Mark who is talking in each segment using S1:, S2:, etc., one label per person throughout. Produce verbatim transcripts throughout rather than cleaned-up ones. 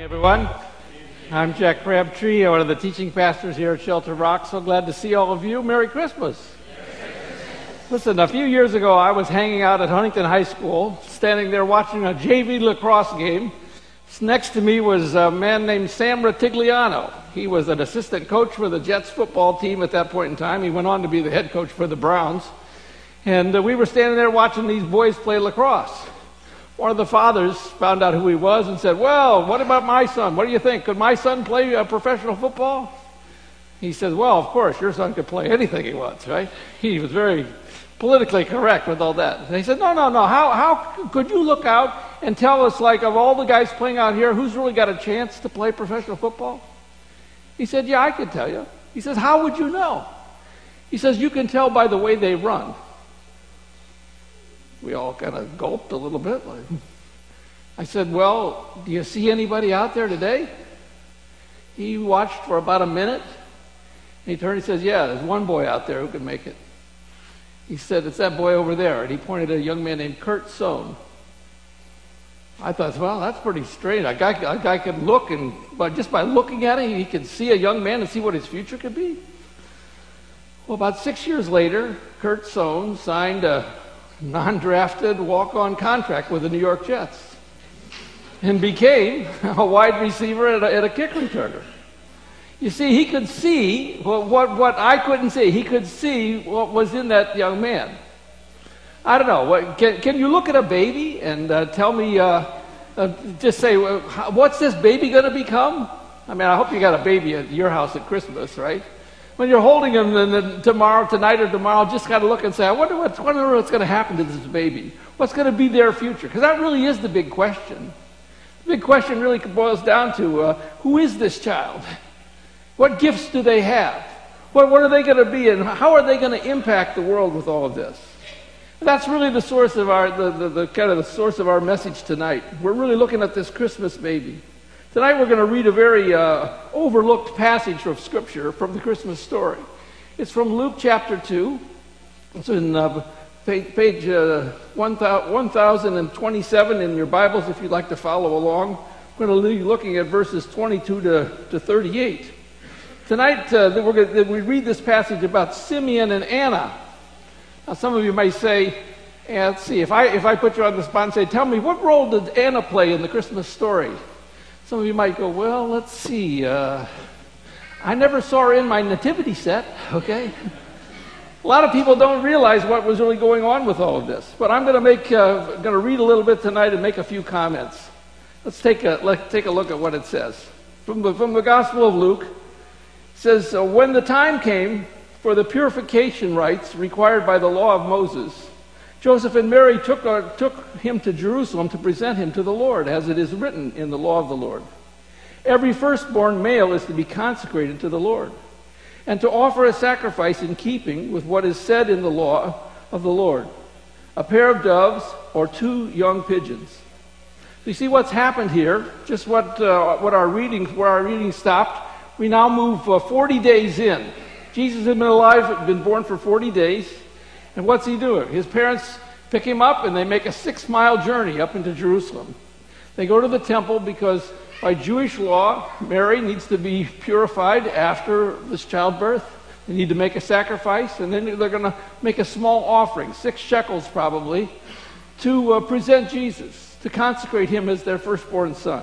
S1: Everyone, I'm Jack Crabtree, one of the teaching pastors here at Shelter Rock. So glad to see all of you. Merry Christmas. Listen, a few years ago I was hanging out at Huntington High School, standing there watching a J V lacrosse game. Next to me was a man named Sam Ratigliano. He was an assistant coach for the Jets football team at that point in time. He went on to be the head coach for the Browns. And uh, we were standing there watching these boys play lacrosse. One of the fathers found out who he was and said, "Well, what about my son? What do you think? Could my son play uh, professional football?" He said, "Well, of course, your son could play anything he wants," right? He was very politically correct with all that. And he said, no, no, no, how, how could you look out and tell us, like, of all the guys playing out here, who's really got a chance to play professional football? He said, yeah, I could tell you. He says, how would you know? He says, you can tell by the way they run. We all kind of gulped a little bit. Like, I said, well, do you see anybody out there today? He watched for about a minute. And he turned and says, yeah, there's one boy out there who can make it. He said, it's that boy over there. And he pointed at a young man named Kurt Sohn. I thought, well, that's pretty strange. A guy, a guy could look, and but just by looking at him, he could see a young man and see what his future could be. Well, about six years later, Kurt Sohn signed a non-drafted walk-on contract with the New York Jets and became a wide receiver and a, and a kick returner. You see, he could see what, what, what I couldn't see. He could see what was in that young man. I don't know. What, can, can you look at a baby and uh, tell me, uh, uh, just say, well, how, what's this baby going to become? I mean, I hope you got a baby at your house at Christmas, right? When you're holding him then, then tomorrow, tonight or tomorrow, just got to look and say, I wonder what's, wonder what's going to happen to this baby. What's going to be their future? Because that really is the big question. The big question really boils down to, uh, who is this child? What gifts do they have? What, what are they going to be, and how are they going to impact the world with all of this? And that's really the source of our, the, the, the kind of the source of our message tonight. We're really looking at this Christmas baby. Tonight we're going to read a very uh, overlooked passage of Scripture from the Christmas story. It's from Luke chapter two. It's in uh, page, page uh, one thousand twenty-seven in your Bibles if you'd like to follow along. We're going to be looking at verses twenty-two to thirty-eight. Tonight, uh, we're gonna, we read this passage about Simeon and Anna. Now, some of you may say, eh, let's see, if I if I put you on the spot and say, tell me, what role did Anna play in the Christmas story? Some of you might go, well, let's see. Uh, I never saw her in my nativity set, okay? A lot of people don't realize what was really going on with all of this. But I'm going to make, uh, going to read a little bit tonight and make a few comments. Let's take a, let's take a look at what it says. From the, from the Gospel of Luke, it says, uh, when the time came for the purification rites required by the law of Moses, Joseph and Mary took, uh, took him to Jerusalem to present him to the Lord, as it is written in the law of the Lord. Every firstborn male is to be consecrated to the Lord, and to offer a sacrifice in keeping with what is said in the law of the Lord, a pair of doves or two young pigeons. So you see what's happened here, just what, uh, what our reading, where our reading stopped. We now move uh, forty days in. Jesus had been alive, been born for forty days. And what's he doing? His parents pick him up and they make a six-mile journey up into Jerusalem. They go to the temple because by Jewish law, Mary needs to be purified after this childbirth. They need to make a sacrifice, and then they're going to make a small offering, six shekels probably, to uh, present Jesus, to consecrate him as their firstborn son.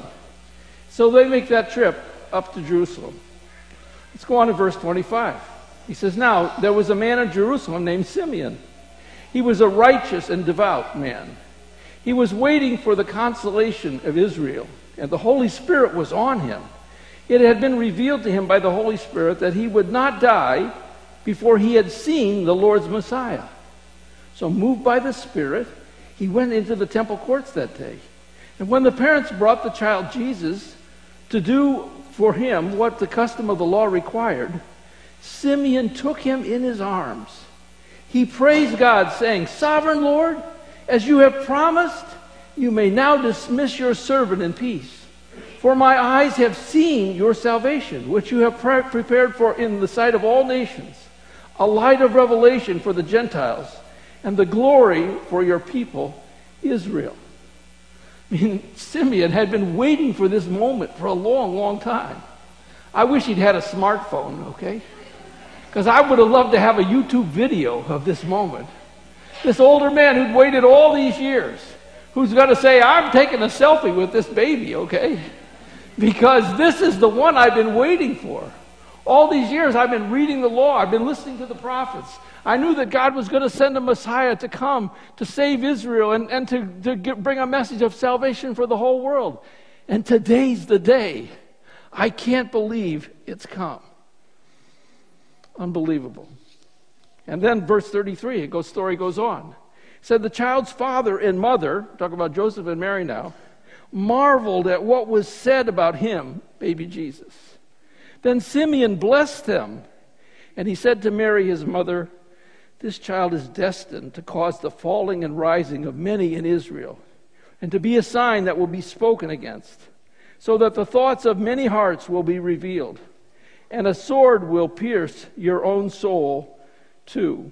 S1: So they make that trip up to Jerusalem. Let's go on to verse twenty-five. He says, now, there was a man in Jerusalem named Simeon. He was a righteous and devout man. He was waiting for the consolation of Israel, and the Holy Spirit was on him. It had been revealed to him by the Holy Spirit that he would not die before he had seen the Lord's Messiah. So moved by the Spirit, he went into the temple courts that day. And when the parents brought the child Jesus to do for him what the custom of the law required, Simeon took him in his arms. He praised God, saying, Sovereign Lord, as you have promised, you may now dismiss your servant in peace. For my eyes have seen your salvation, which you have pre- prepared for in the sight of all nations, a light of revelation for the Gentiles, and the glory for your people, Israel. I mean, Simeon had been waiting for this moment for a long, long time. I wish he'd had a smartphone, okay? Because I would have loved to have a YouTube video of this moment. This older man who'd waited all these years, who's going to say, I'm taking a selfie with this baby, okay? Because this is the one I've been waiting for. All these years I've been reading the law. I've been listening to the prophets. I knew that God was going to send a Messiah to come to save Israel and, and to, to get, bring a message of salvation for the whole world. And today's the day. I can't believe it's come. Unbelievable. And then verse thirty-three, it goes, story goes on. It said the child's father and mother, talking about Joseph and Mary now, marveled at what was said about him, baby Jesus. Then Simeon blessed them, and he said to Mary, his mother, this child is destined to cause the falling and rising of many in Israel, and to be a sign that will be spoken against, so that the thoughts of many hearts will be revealed, and a sword will pierce your own soul too.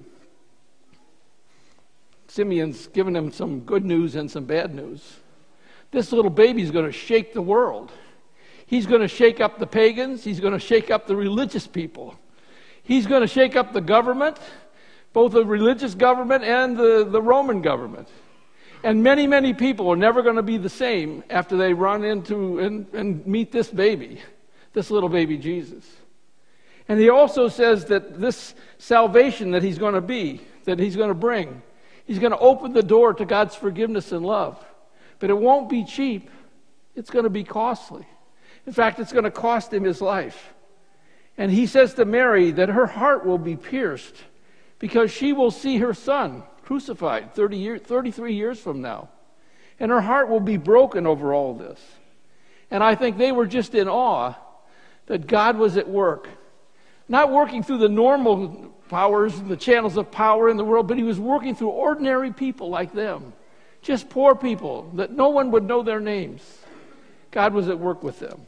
S1: Simeon's given him some good news and some bad news. This little baby's going to shake the world. He's going to shake up the pagans. He's going to shake up the religious people. He's going to shake up the government, both the religious government and the, the Roman government. And many, many people are never going to be the same after they run into and, and meet this baby, this little baby Jesus. And he also says that this salvation that he's going to be, that he's going to bring, he's going to open the door to God's forgiveness and love. But it won't be cheap. It's going to be costly. In fact, it's going to cost him his life. And he says to Mary that her heart will be pierced because she will see her son crucified thirty years, thirty-three years from now. And her heart will be broken over all this. And I think they were just in awe that God was at work. Not working through the normal powers, the channels of power in the world, but he was working through ordinary people like them. Just poor people that no one would know their names. God was at work with them.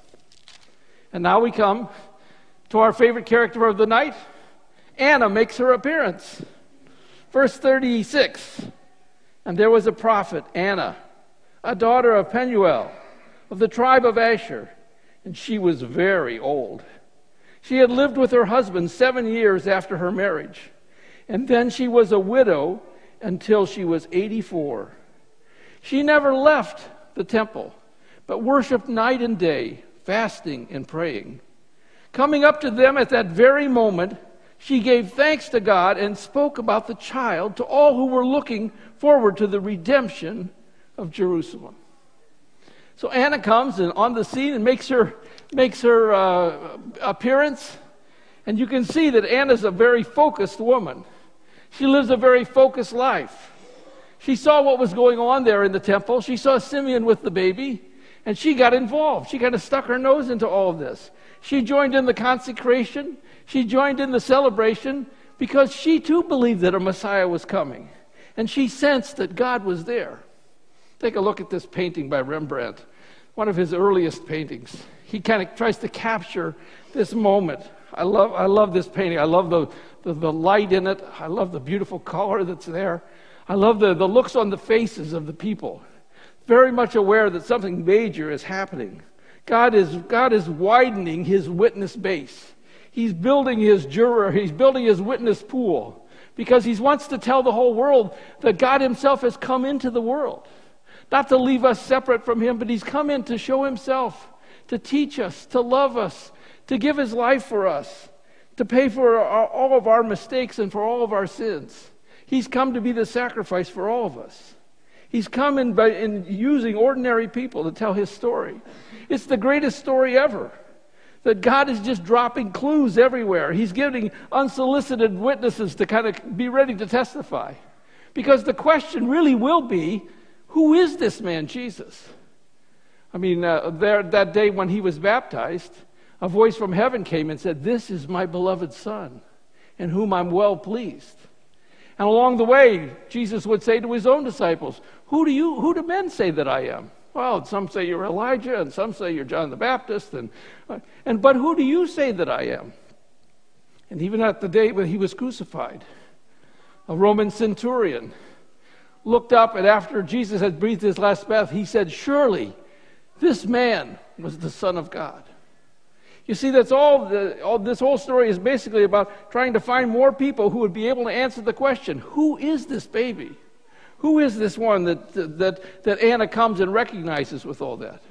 S1: And now we come to our favorite character of the night. Anna makes her appearance. Verse thirty-six. And there was a prophet, Anna, a daughter of Penuel, of the tribe of Asher, and she was very old. She had lived with her husband seven years after her marriage, and then she was a widow until she was eighty-four. She never left the temple, but worshiped night and day, fasting and praying. Coming up to them at that very moment, she gave thanks to God and spoke about the child to all who were looking forward to the redemption of Jerusalem. So Anna comes and on the scene and makes her makes her uh, appearance, and you can see that Anna's a very focused woman. She lives a very focused life. She saw what was going on there in the temple. She saw Simeon with the baby, and she got involved. She kind of stuck her nose into all of this. She joined in the consecration. She joined in the celebration because she too believed that a Messiah was coming. And she sensed that God was there. Take a look at this painting by Rembrandt, one of his earliest paintings. He kind of tries to capture this moment. I love I love this painting. I love the, the, the light in it. I love the beautiful color that's there. I love the, the looks on the faces of the people. Very much aware that something major is happening. God is God is widening his witness base. He's building his juror, he's building his witness pool because he wants to tell the whole world that God himself has come into the world. Not to leave us separate from him, but he's come in to show himself, to teach us, to love us, to give his life for us, to pay for our, all of our mistakes and for all of our sins. He's come to be the sacrifice for all of us. He's come in, by, in using ordinary people to tell his story. It's the greatest story ever. That God is just dropping clues everywhere. He's giving unsolicited witnesses to kind of be ready to testify. Because the question really will be, who is this man, Jesus? I mean, uh, there, that day when he was baptized, a voice from heaven came and said, "This is my beloved Son, in whom I'm well pleased." And along the way, Jesus would say to his own disciples, Who do you, who do men say that I am? Well, some say you're Elijah, and some say you're John the Baptist, and, and but who do you say that I am? And even at the day when he was crucified, a Roman centurion looked up, and after Jesus had breathed his last breath, he said, surely this man was the Son of God. You see, that's all, the, all this whole story is basically about trying to find more people who would be able to answer the question, who is this baby? Who is this one that that that Anna comes and recognizes with all that?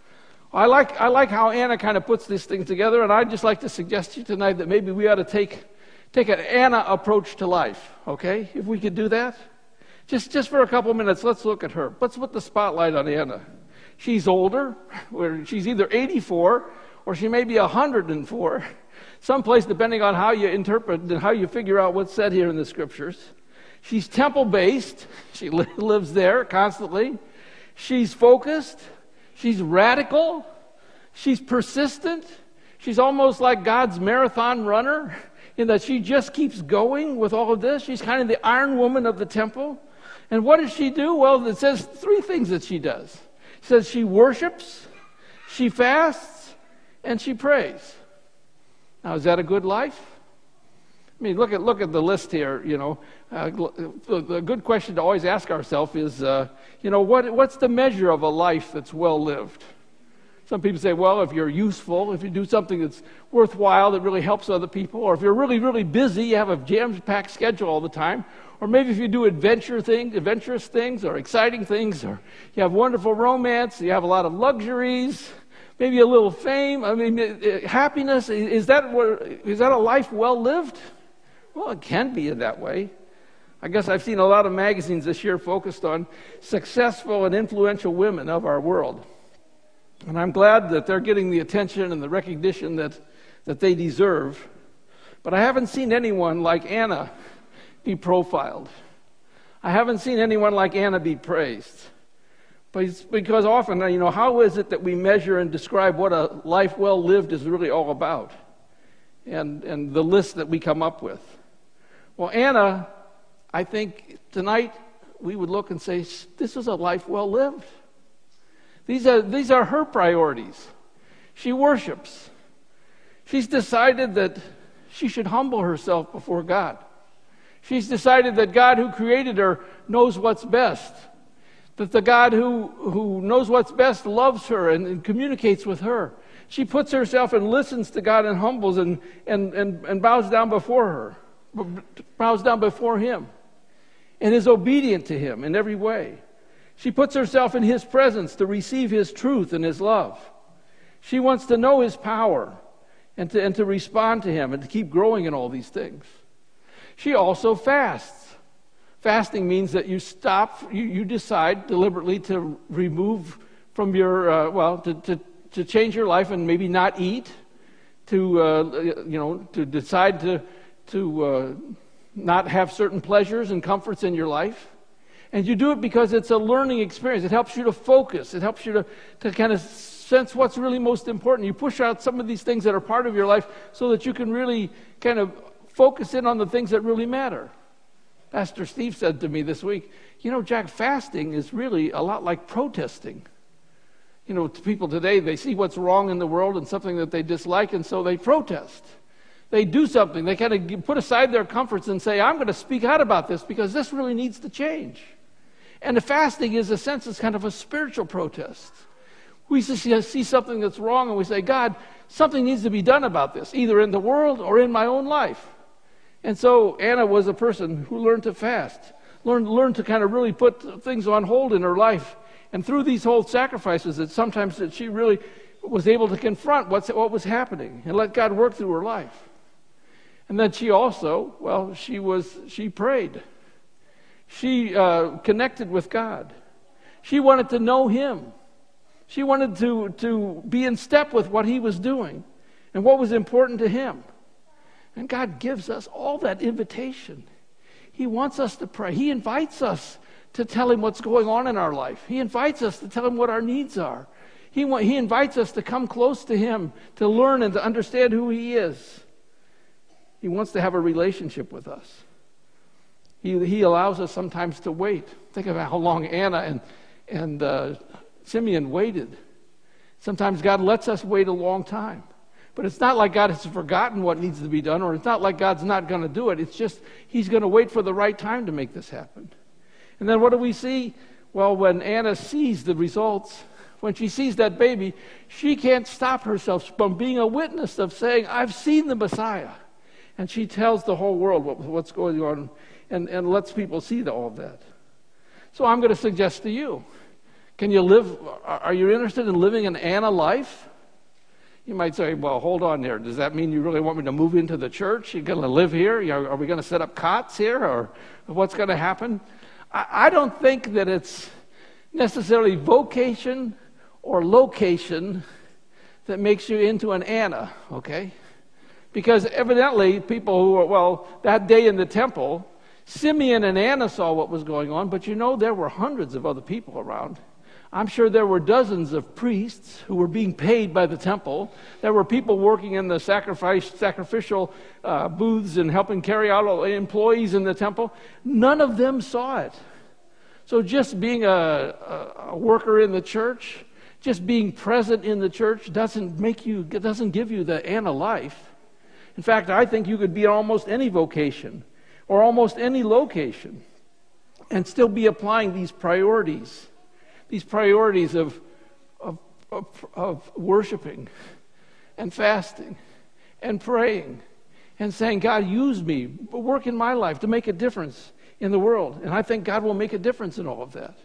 S1: I like I like how Anna kind of puts these things together, and I'd just like to suggest to you tonight that maybe we ought to take take an Anna approach to life, okay? If we could do that. Just just for a couple minutes, let's look at her. Let's put the spotlight on Anna. She's older, where she's either eighty-four or she may be one hundred four, someplace depending on how you interpret and how you figure out what's said here in the scriptures. She's temple-based. She li- lives there constantly. She's focused. She's radical. She's persistent. She's almost like God's marathon runner in that she just keeps going with all of this. She's kind of the Iron Woman of the temple. And what does she do? Well, it says three things that she does. It says she worships, she fasts, and she prays. Now, is that a good life? I mean, look at look at the list here, you know. Uh, the good question to always ask ourselves is, uh, you know, what what's the measure of a life that's well lived? Some people say, well, if you're useful, if you do something that's worthwhile, that really helps other people, or if you're really, really busy, you have a jam-packed schedule all the time, or maybe if you do adventure things, adventurous things, or exciting things, or you have wonderful romance, you have a lot of luxuries, maybe a little fame. I mean, happiness, is that what, is that a life well lived? Well, it can be in that way. I guess I've seen a lot of magazines this year focused on successful and influential women of our world. And I'm glad that they're getting the attention and the recognition that, that they deserve. But I haven't seen anyone like Anna be profiled. I haven't seen anyone like Anna be praised. But it's because often, you know, how is it that we measure and describe what a life well lived is really all about? And, and the list that we come up with. Well, Anna, I think tonight we would look and say, this is a life well lived. These are, these are her priorities. She worships. She's decided that she should humble herself before God. She's decided that God who created her knows what's best. That the God who, who knows what's best loves her and, and communicates with her. She puts herself and listens to God and humbles and, and, and, and bows down before her. bows down before him and is obedient to him in every way. She puts herself in his presence to receive his truth and his love. She wants to know his power and to, and to respond to him and to keep growing in all these things. She also fasts. Fasting means that you stop, you, you decide deliberately to remove from your, uh, well, to, to, to change your life and maybe not eat, to, uh, you know, to decide to to uh, not have certain pleasures and comforts in your life. And you do it because it's a learning experience. It helps you to focus. It helps you to, to kind of sense what's really most important. You push out some of these things that are part of your life so that you can really kind of focus in on the things that really matter. Pastor Steve said to me this week, you know, Jack, fasting is really a lot like protesting. You know, to people today, they see what's wrong in the world and something that they dislike, and so they protest. They do something. They kind of put aside their comforts and say, I'm going to speak out about this because this really needs to change. And the fasting is, in a sense, it's kind of a spiritual protest. We see, see something that's wrong and we say, God, something needs to be done about this, either in the world or in my own life. And so Anna was a person who learned to fast, learned, learned to kind of really put things on hold in her life. And through these whole sacrifices, that sometimes that she really was able to confront what's, what was happening and let God work through her life. And then she also, well, she was, she prayed. She uh, connected with God. She wanted to know him. She wanted to, to be in step with what he was doing and what was important to him. And God gives us all that invitation. He wants us to pray. He invites us to tell him what's going on in our life. He invites us to tell him what our needs are. He, wa- he invites us to come close to him, to learn and to understand who he is. He wants to have a relationship with us. He, he allows us sometimes to wait. Think about how long Anna and, and uh, Simeon waited. Sometimes God lets us wait a long time. But it's not like God has forgotten what needs to be done, or it's not like God's not going to do it. It's just he's going to wait for the right time to make this happen. And then what do we see? Well, when Anna sees the results, when she sees that baby, she can't stop herself from being a witness of saying, I've seen the Messiah. And she tells the whole world what, what's going on and, and lets people see the, all of that. So I'm going to suggest to you, can you live, are you interested in living an Anna life? You might say, well, hold on there. Does that mean you really want me to move into the church? You're going to live here? Are we going to set up cots here? Or what's going to happen? I, I don't think that it's necessarily vocation or location that makes you into an Anna, okay? Because evidently people who were, well, that day in the temple, Simeon and Anna saw what was going on, but you know there were hundreds of other people around. I'm sure there were dozens of priests who were being paid by the temple. There were people working in the sacrifice, sacrificial uh, booths and helping carry out all the employees in the temple. None of them saw it. So just being a, a, a worker in the church, just being present in the church doesn't make you, doesn't give you the Anna life. In fact, I think you could be in almost any vocation or almost any location and still be applying these priorities. These priorities of, of, of, of worshiping and fasting and praying and saying, God, use me, work in my life to make a difference in the world. And I think God will make a difference in all of that.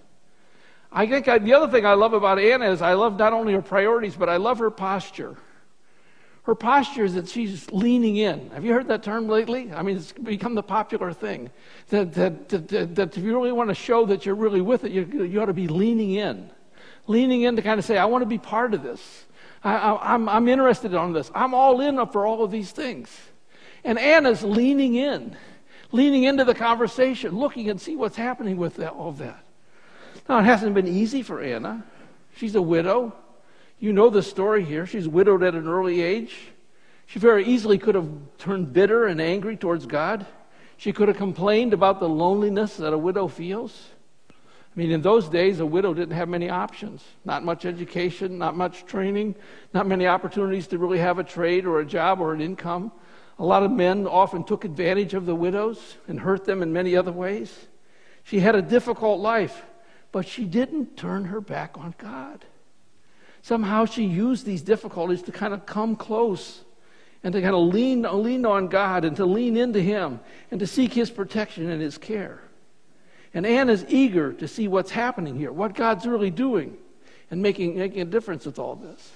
S1: I think I, the other thing I love about Anna is I love not only her priorities, but I love her posture. Her posture is that she's leaning in. Have you heard that term lately? I mean, it's become the popular thing. That, that, that, that if you really want to show that you're really with it, you, you ought to be leaning in. Leaning in to kind of say, I want to be part of this. I, I, I'm, I'm interested in this. I'm all in for all of these things. And Anna's leaning in. Leaning into the conversation, looking and see what's happening with that, all of that. Now, it hasn't been easy for Anna. She's a widow. You know the story here. She's widowed at an early age. She very easily could have turned bitter and angry towards God. She could have complained about the loneliness that a widow feels. I mean, in those days, a widow didn't have many options. Not much education, not much training, not many opportunities to really have a trade or a job or an income. A lot of men often took advantage of the widows and hurt them in many other ways. She had a difficult life, but she didn't turn her back on God. Somehow she used these difficulties to kind of come close and to kind of lean, lean on God and to lean into Him and to seek His protection and His care. And Anna's eager to see what's happening here, what God's really doing and making, making a difference with all this.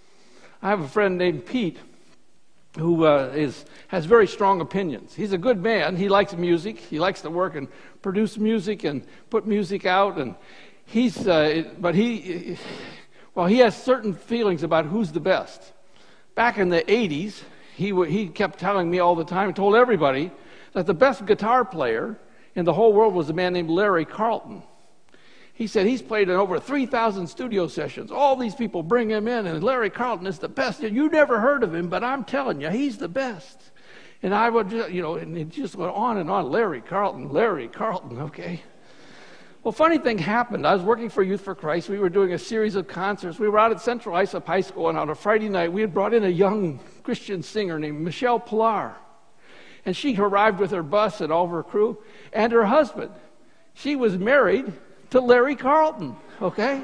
S1: I have a friend named Pete who uh, is has very strong opinions. He's a good man. He likes music. He likes to work and produce music and put music out. And he's, uh, but he... Well, he has certain feelings about who's the best. Back in the eighties, he w- he kept telling me all the time, told everybody, that the best guitar player in the whole world was a man named Larry Carlton. He said he's played in over three thousand studio sessions. All these people bring him in, and Larry Carlton is the best. You never heard of him, but I'm telling you, he's the best. And I would, just, you know, and it just went on and on. Larry Carlton, Larry Carlton, okay. Well, funny thing happened. I was working for Youth for Christ. We were doing a series of concerts. We were out at Central Islip High School, and on a Friday night, we had brought in a young Christian singer named Michelle Pilar. And she arrived with her bus and all of her crew, and her husband. She was married to Larry Carlton, okay?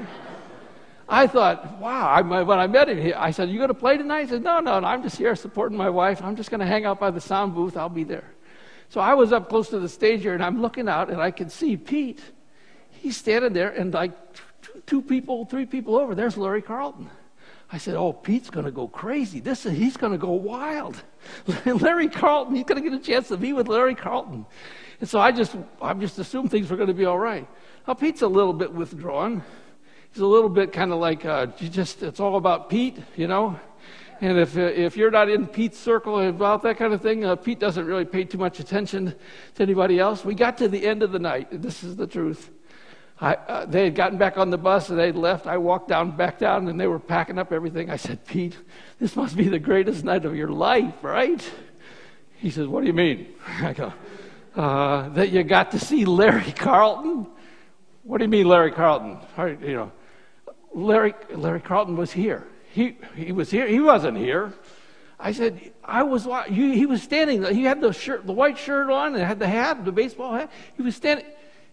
S1: I thought, wow, I, when I met him, I said, you going to play tonight? He said, no, no, no, I'm just here supporting my wife. I'm just going to hang out by the sound booth. I'll be there. So I was up close to the stage here, and I'm looking out, and I could see Pete. He's standing there, and like two people, three people over, there's Larry Carlton. I said, oh, Pete's going to go crazy. This is, he's going to go wild. Larry Carlton, he's going to get a chance to be with Larry Carlton. And so I just, I just assumed things were going to be all right. Now, Pete's a little bit withdrawn. He's a little bit kind of like, uh, you just, it's all about Pete, you know. And if if you're not in Pete's circle about that kind of thing, uh, Pete doesn't really pay too much attention to anybody else. We got to the end of the night, and this is the truth. I, uh, they had gotten back on the bus and they'd left. I walked down, back down, and they were packing up everything. I said, Pete, this must be the greatest night of your life, right? He says, what do you mean? I go, uh, that you got to see Larry Carlton? What do you mean, Larry Carlton? You know, Larry Larry Carlton was here. He he was here. He wasn't here. I said, I was. You, he was standing. He had the shirt, the white shirt on, and had the hat, the baseball hat. He was standing.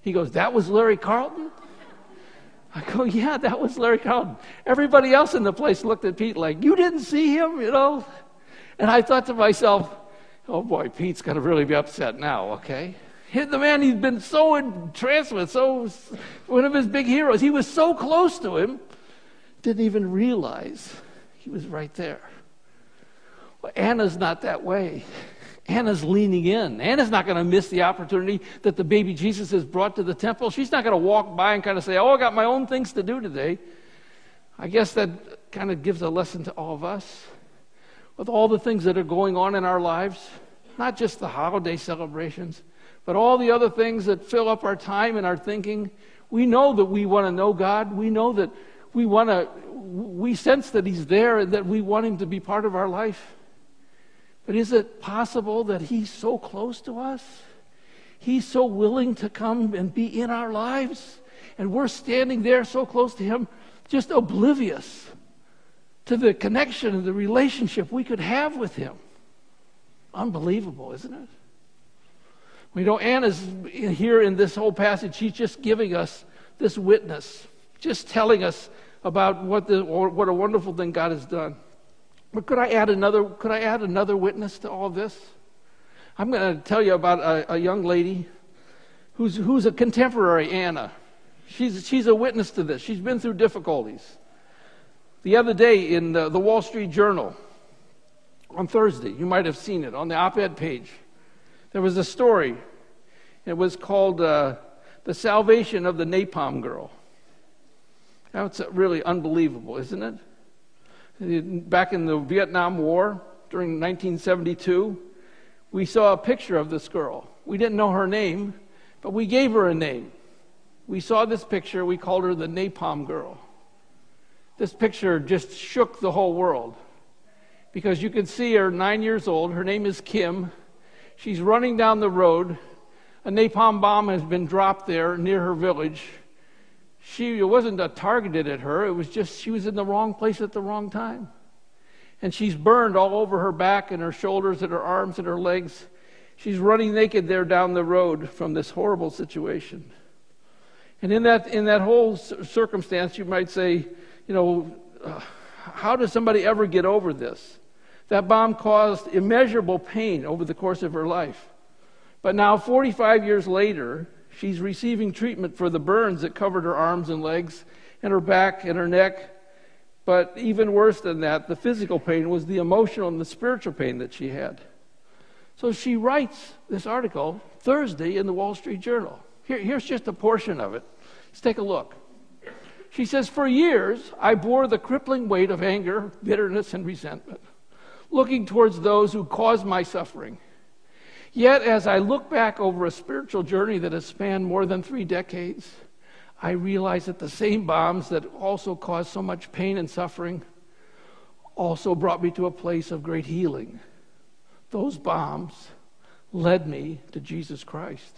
S1: He goes, that was Larry Carlton? I go, yeah, that was Larry Carlton. Everybody else in the place looked at Pete like, you didn't see him, you know? And I thought to myself, oh boy, Pete's going to really be upset now, okay? The man he's been so entranced with, so one of his big heroes, he was so close to him, didn't even realize he was right there. Well, Anna's not that way. Anna's leaning in. Anna's not going to miss the opportunity that the baby Jesus has brought to the temple. She's not going to walk by and kind of say, oh, I got my own things to do today. I guess that kind of gives a lesson to all of us. With all the things that are going on in our lives, not just the holiday celebrations, but all the other things that fill up our time and our thinking, we know that we want to know God. We know that we want to, we sense that He's there and that we want Him to be part of our life. But is it possible that He's so close to us? He's so willing to come and be in our lives, and we're standing there so close to Him, just oblivious to the connection and the relationship we could have with Him. Unbelievable, isn't it? We know Anna's here in this whole passage. She's just giving us this witness, just telling us about what the or what a wonderful thing God has done. But could I add another? Could I add another witness to all this? I'm going to tell you about a, a young lady who's who's a contemporary Anna. She's she's a witness to this. She's been through difficulties. The other day in the, the Wall Street Journal, on Thursday, you might have seen it on the op-ed page. There was a story. It was called uh, "The Salvation of the Napalm Girl." That's really unbelievable, isn't it? Back in the Vietnam War, during nineteen seventy-two, we saw a picture of this girl. We didn't know her name, but we gave her a name. We saw this picture, we called her the Napalm Girl. This picture just shook the whole world, because you can see her, nine years old. Her name is Kim. She's running down the road. A napalm bomb has been dropped there near her village. She, it wasn't a targeted at her. It was just she was in the wrong place at the wrong time. And she's burned all over her back and her shoulders and her arms and her legs. She's running naked there down the road from this horrible situation. And in that in that whole circumstance, you might say, you know, uh, how does somebody ever get over this? That bomb caused immeasurable pain over the course of her life. But now, forty-five years later, she's receiving treatment for the burns that covered her arms and legs and her back and her neck. But even worse than that, the physical pain was the emotional and the spiritual pain that she had. So she writes this article Thursday in the Wall Street Journal. Here, here's just a portion of it. Let's take a look. She says, "For years, I bore the crippling weight of anger, bitterness, and resentment, looking towards those who caused my suffering. Yet, as I look back over a spiritual journey that has spanned more than three decades, I realize that the same bombs that also caused so much pain and suffering also brought me to a place of great healing. Those bombs led me to Jesus Christ.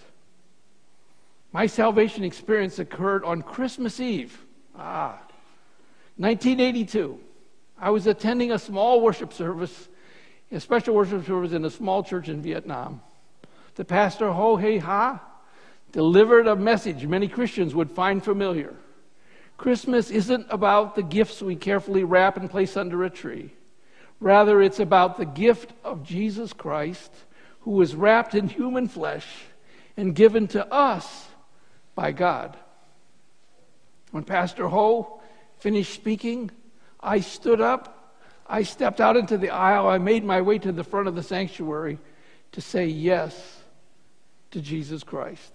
S1: My salvation experience occurred on Christmas Eve, ah, nineteen eighty-two. I was attending a small worship service, a special worship service in a small church in Vietnam. The pastor, Ho Hey Ha, delivered a message many Christians would find familiar. Christmas isn't about the gifts we carefully wrap and place under a tree. Rather, it's about the gift of Jesus Christ, who was wrapped in human flesh and given to us by God." When Pastor Ho finished speaking, I stood up, I stepped out into the aisle, I made my way to the front of the sanctuary to say yes to Jesus Christ.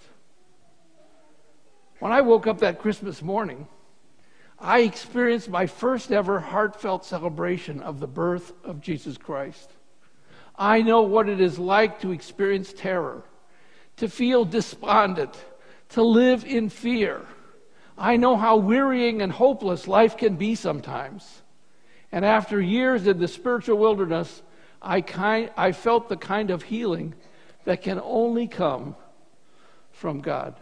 S1: When I woke up that Christmas morning, I experienced my first ever heartfelt celebration of the birth of Jesus Christ. I know what it is like to experience terror, to feel despondent, to live in fear. I know how wearying and hopeless life can be sometimes. And after years in the spiritual wilderness, I, kind, I felt the kind of healing that can only come from God.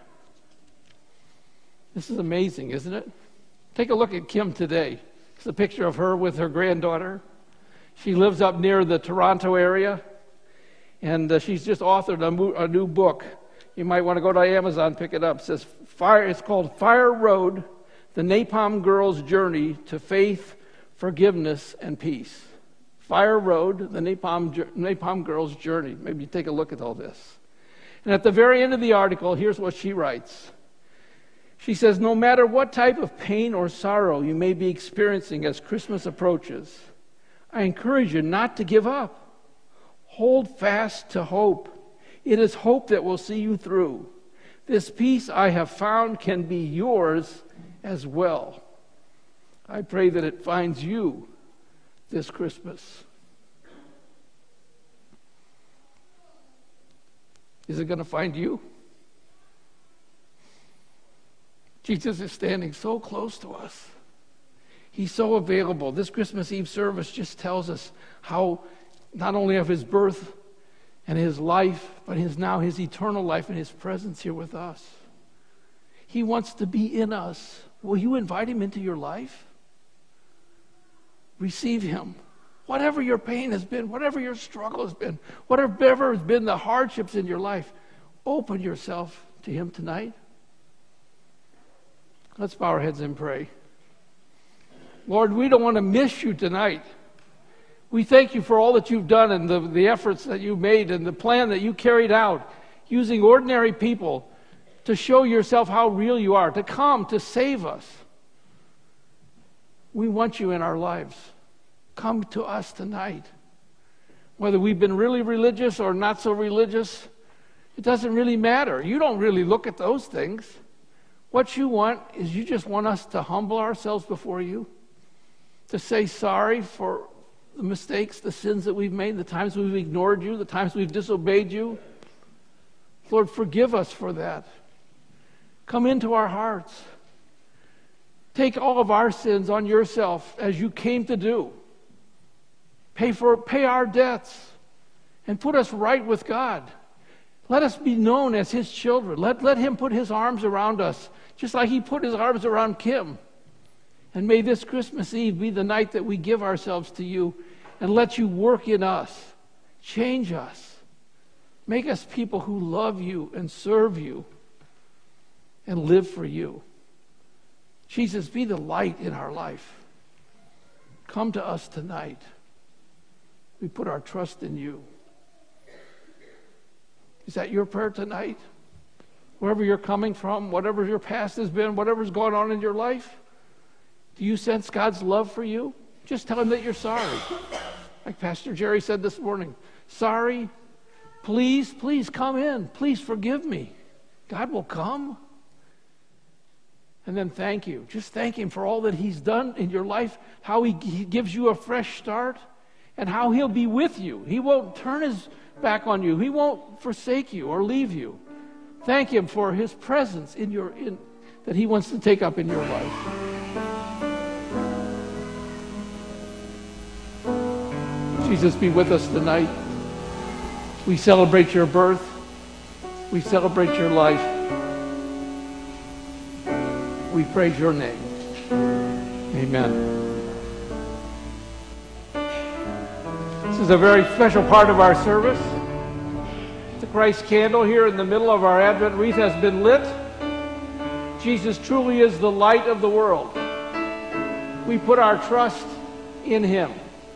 S1: This is amazing, isn't it? Take a look at Kim today. It's a picture of her with her granddaughter. She lives up near the Toronto area, and uh, she's just authored a, mo- a new book You might want to go to Amazon, pick it up. It says Fire. It's called Fire Road, The Napalm Girl's Journey to Faith, Forgiveness, and Peace. Fire Road, The Napalm, Napalm Girl's Journey. Maybe you take a look at all this. And at the very end of the article, here's what she writes. She says, no matter what type of pain or sorrow you may be experiencing as Christmas approaches, I encourage you not to give up. Hold fast to hope. It is hope that will see you through. This peace I have found can be yours as well. I pray that it finds you this Christmas. Is it going to find you? Jesus is standing so close to us. He's so available. This Christmas Eve service just tells us how not only of his birth and his life, but his now his eternal life and his presence here with us. He wants to be in us. Will you invite him into your life? Receive him. Whatever your pain has been, whatever your struggle has been, whatever has been the hardships in your life, open yourself to him tonight. Let's bow our heads and pray. Lord, we don't want to miss you tonight. We thank you for all that you've done and the, the efforts that you made and the plan that you carried out, using ordinary people to show yourself how real you are, to come to save us. We want you in our lives. Come to us tonight. Whether we've been really religious or not so religious, it doesn't really matter. You don't really look at those things. What you want is you just want us to humble ourselves before you, to say sorry for the mistakes, the sins that we've made, the times we've ignored you, the times we've disobeyed you. Lord, forgive us for that. Come into our hearts. Take all of our sins on yourself as you came to do. Pay for pay our debts and put us right with God. Let us be known as his children. Let, let him put his arms around us, just like he put his arms around Kim. And may this Christmas Eve be the night that we give ourselves to you and let you work in us. Change us. Make us people who love you and serve you and live for you. Jesus, be the light in our life. Come to us tonight. We put our trust in you. Is that your prayer tonight? Wherever you're coming from, whatever your past has been, whatever's going on in your life, do you sense God's love for you? Just tell him that you're sorry. Like Pastor Jerry said this morning, sorry, please, please come in. Please forgive me. God will come. And then thank you. Just thank him for all that he's done in your life, how he, he gives you a fresh start, and how he'll be with you. He won't turn his back on you. He won't forsake you or leave you. Thank him for his presence in your in that he wants to take up in your life. Jesus, be with us tonight. We celebrate your birth. We celebrate your life. We praise your name. Amen. This is a very special part of our service. The Christ candle here in the middle of our Advent wreath has been lit. Jesus truly is the light of the world. We put our trust in him.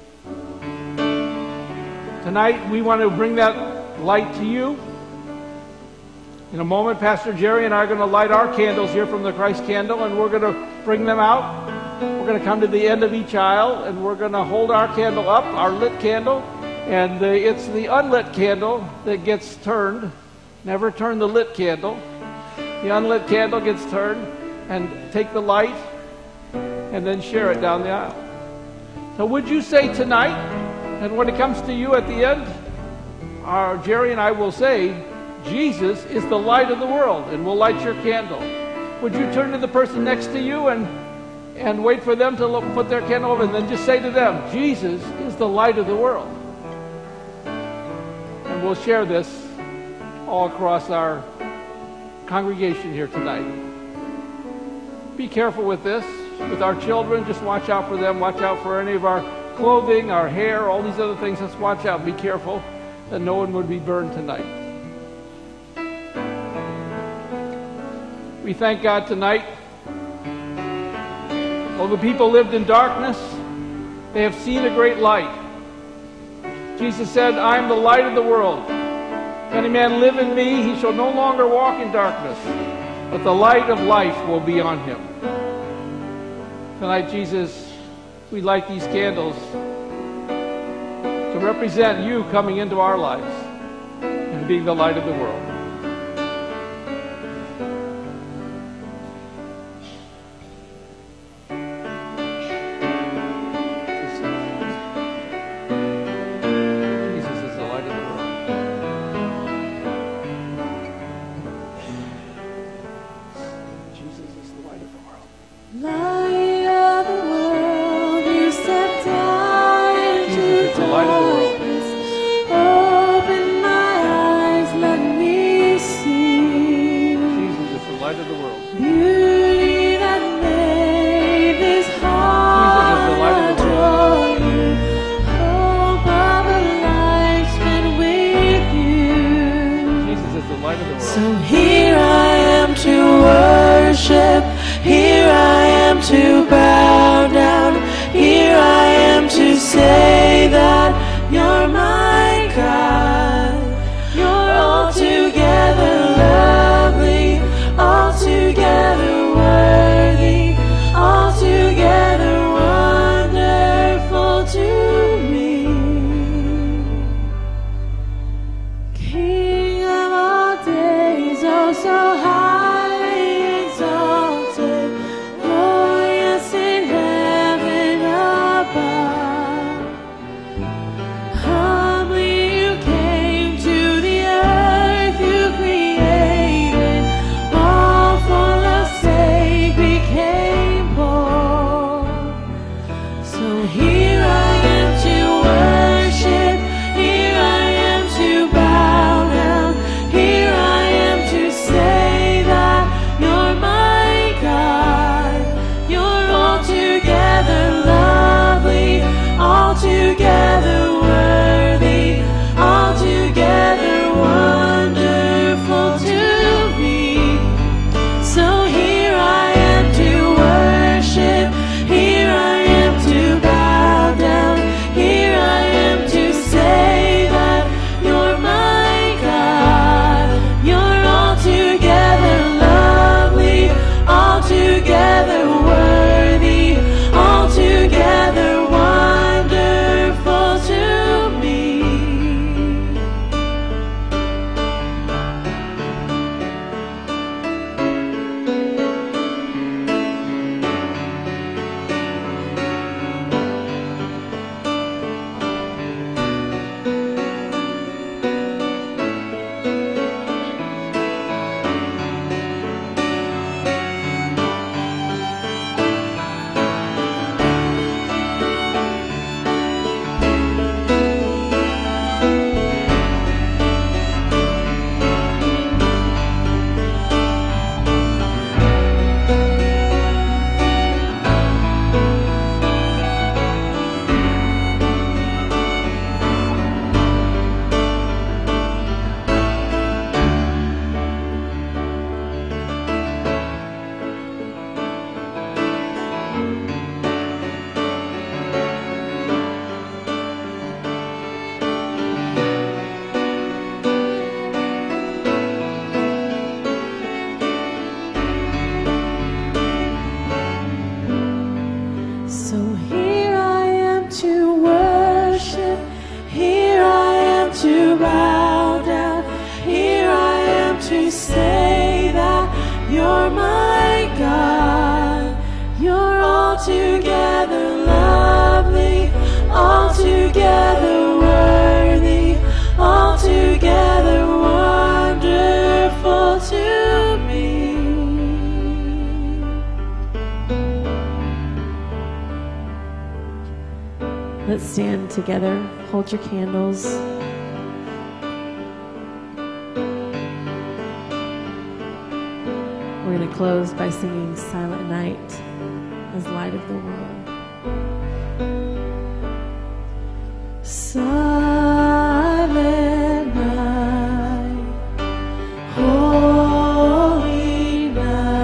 S1: Tonight we want to bring that light to you. In a moment, Pastor Jerry and I are going to light our candles here from the Christ candle, and we're going to bring them out. We're going to come to the end of each aisle, and we're going to hold our candle up, our lit candle, and the, it's the unlit candle that gets turned. Never turn the lit candle. The unlit candle gets turned, and take the light, and then share it down the aisle. So would you say tonight, and when it comes to you at the end, our Jerry and I will say, Jesus is the light of the world, and we'll light your candle. Would you turn to the person next to you and and wait for them to look, put their candle over, and then just say to them, Jesus is the light of the world. And we'll share this all across our congregation here tonight. Be careful with this. With our children, just watch out for them. Watch out for any of our clothing, our hair, all these other things. Let's watch out. Be careful that no one would be burned tonight. We thank God tonight. Though the people lived in darkness, they have seen a great light. Jesus said, I am the light of the world. If any man live in me, he shall no longer walk in darkness, but the light of life will be on him. Tonight, Jesus, we light these candles to represent you coming into our lives and being the light of the world.
S2: Let's stand together. Hold your candles. We're going to close by singing Silent Night as Light of the World. Silent night, holy night.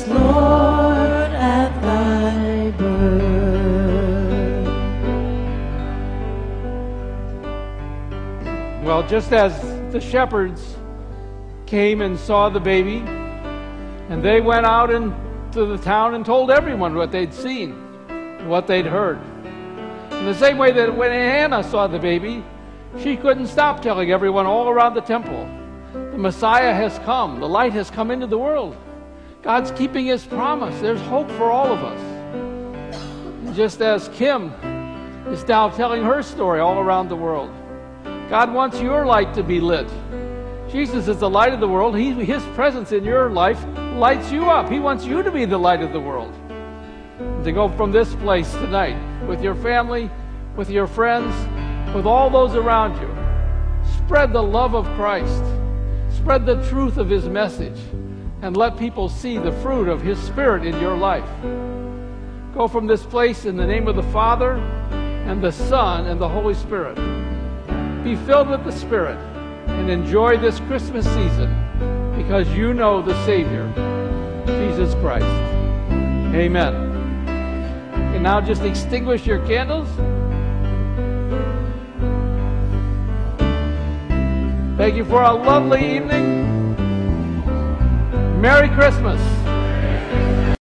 S2: Lord, at thy birth.
S1: Well, just as the shepherds came and saw the baby, and they went out into the town and told everyone what they'd seen, what they'd heard. In the same way that when Hannah saw the baby, she couldn't stop telling everyone all around the temple, the Messiah has come, the light has come into the world. God's keeping His promise. There's hope for all of us. And just as Kim is now telling her story all around the world, God wants your light to be lit. Jesus is the light of the world. He, His presence in your life lights you up. He wants you to be the light of the world. And to go from this place tonight with your family, with your friends, with all those around you, spread the love of Christ. Spread the truth of His message. And let people see the fruit of His Spirit in your life. Go from this place in the name of the Father and the Son and the Holy Spirit. Be filled with the Spirit and enjoy this Christmas season because you know the Savior, Jesus Christ. Amen. And now just extinguish your candles. Thank you for a lovely evening. Merry Christmas.